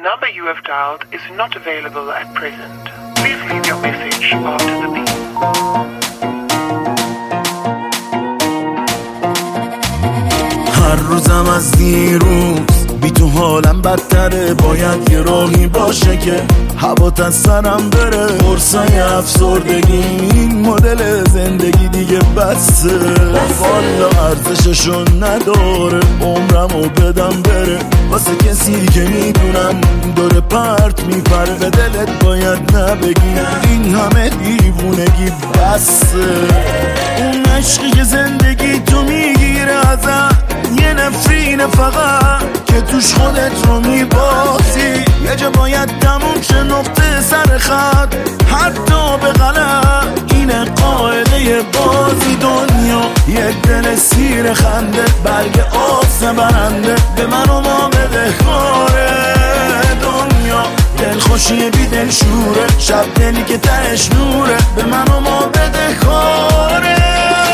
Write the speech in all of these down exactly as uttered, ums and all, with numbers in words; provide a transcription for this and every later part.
number you have dialed is not available at present. Please leave your message after the beep. هر روزم از دیروز بی تو حالم بدتره، باید یه راهی باشه که هوات از سرم بره. قرصای افسردگی این مدل زندگی دیگه بسه، والا ارزششو نداره عمرمو بدم بره واسه کسی که میدونم داره پرت میپره. به دلت باید نبگی این همه دیوونگی بسه. اون عشقی که زندگی تو میگیره ازت، یه نفرین فقط که توش خودت رو میبازی. یه جا باید تموم شه نقطه سر خط، حتی به غلط اینه قاعده بازی. دنیا یه دل سیر خنده، برگ آس برنده به من و ما بده کاره. دنیا دل خوشی بی دل شوره، شب دلی که تهش نوره به من و ما بده کاره.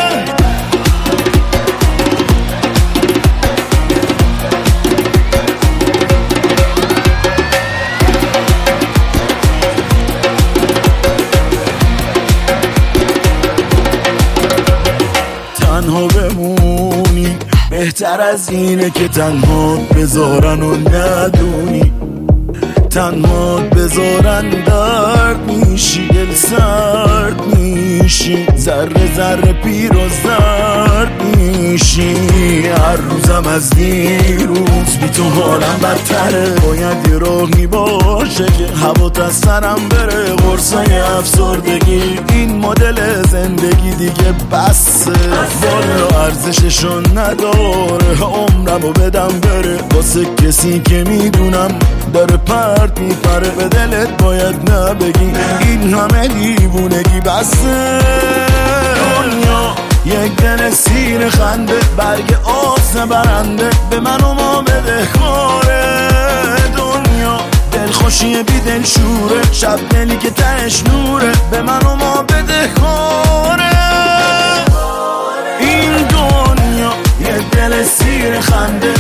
تنها بمونی بهتر از اینه که تنها بذارن و ندونی. تنها بذارن درد میشی، دل سرد میشی، ذره ذره پیر و زرد میشی. هر روزم از دیروز بی تو حالم بدتره، باید یه راهی باشه که هوات از سرم بره. قرصای افسردگی این مدل زندگی دیگه بسه، والا ارزششو نداره عمرمو بدم بره واسه کسی که میدونم داره پرت میپره. به دلت باید نبگی این همه دیوونگی بسه. دنیا یک دل سیر خنده، برگ آس برنده به من و ما بده کاره. دنیا دل خوشی بی دل شوره، شب دلی که تهش نوره به من و ما بده کاره. این دنیا یک دل سیر خنده،